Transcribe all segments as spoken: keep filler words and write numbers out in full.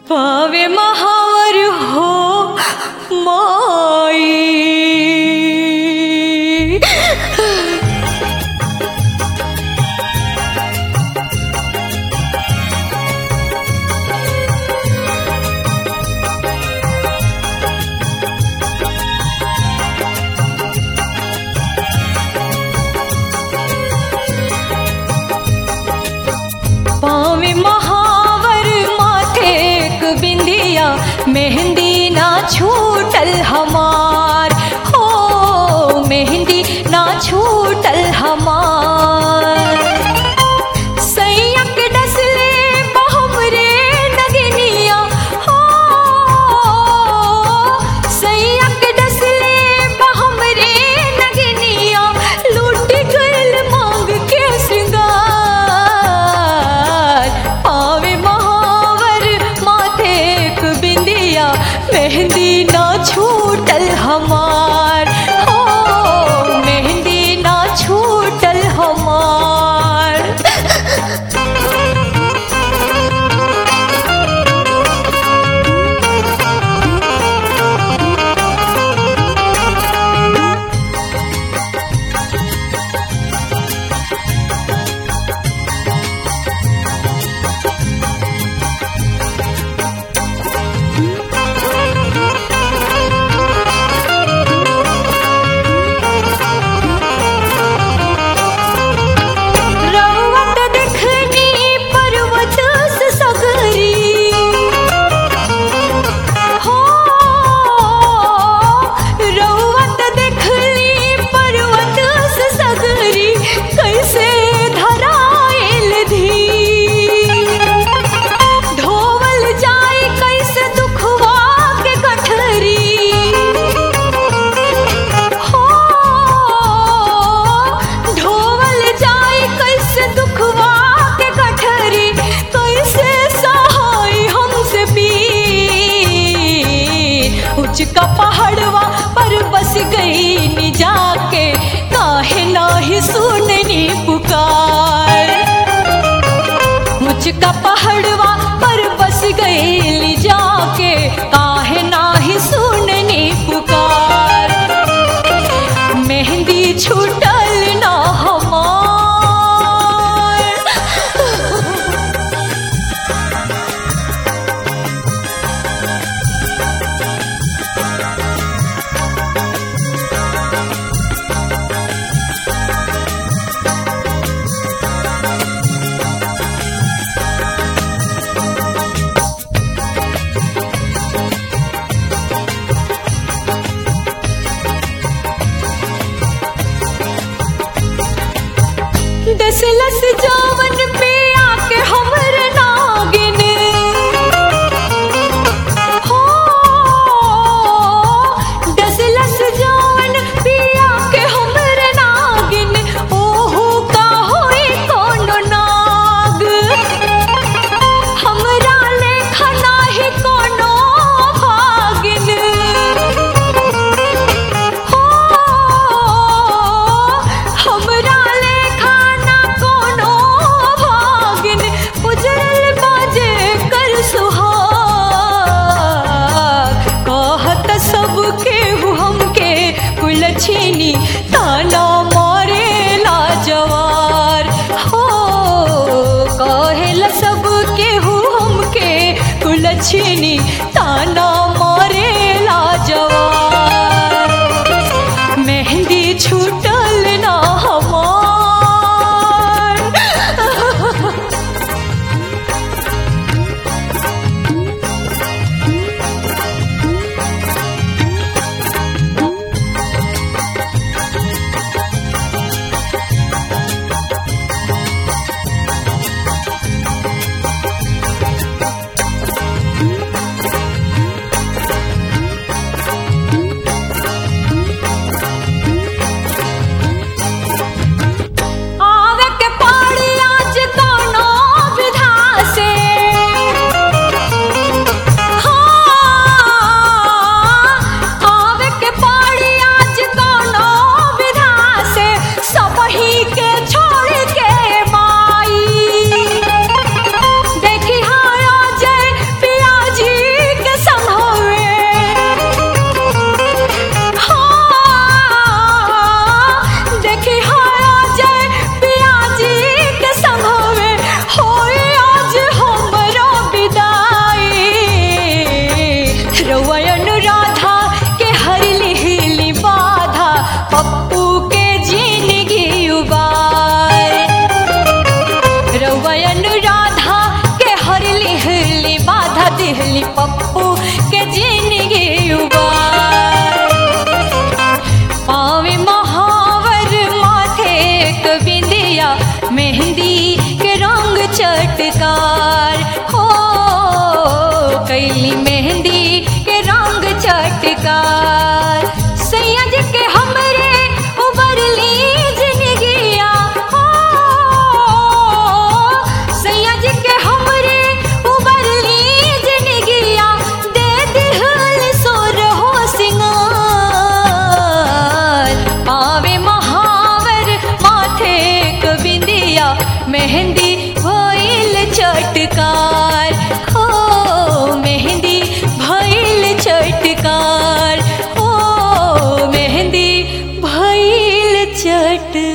पावे महावर हो माई। पावे महावर माथे एक बिंदिया, मेहंदी ना छूटल हमार हो, मेहंदी ना छूटल हमार। सैयक डसले बहुमरे नगनिया हो, सैयक डसले बहुमरे नगनिया, लूट गइल मांग के श्रृंगार। पावे महावर माथे एक बिंदिया, मेहंदी ना छूटल हमार हो, मेहंदी ना छूटल हमार। रउअत देखनी पर्वत से सगरी हो, रउअत देखनी पर्वत से सगरी, कैसे धराइल धीर। ढोवल जाए कैसे दुखवा के गठरी हो, ढोवल जाए कैसे दुखवा के गठरी, कैसे सहाय हमसे पीर। उचका पहाड़वा पर बस गई नि जाके, काहे नाही सुननी पुकार। मुझका पहाड़वा पर बस गई नि जाके, काहे नाही सुननी पुकार। मेहंदी छूटल ना हमार। दसलस जावन पे आके हमर नागिन हो, दसलस जावन पे आके हमर नागिन, ओहो का होई कोनो नाग। हमरा लेखा नाही कोनो भागिन हो, हमरा लेखा ना कोनो भागिन। उजड़ल बाजे कर सुहाग, कहत सब केहू हमके कुलछिनी, ताना मारेला जवार हो, कहेला सब केहू हमके कुलछिनी, ताना मारेला जवार। मेहंदी छूटल ना हमार।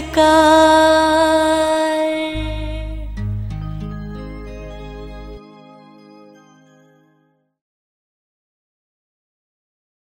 सरकार।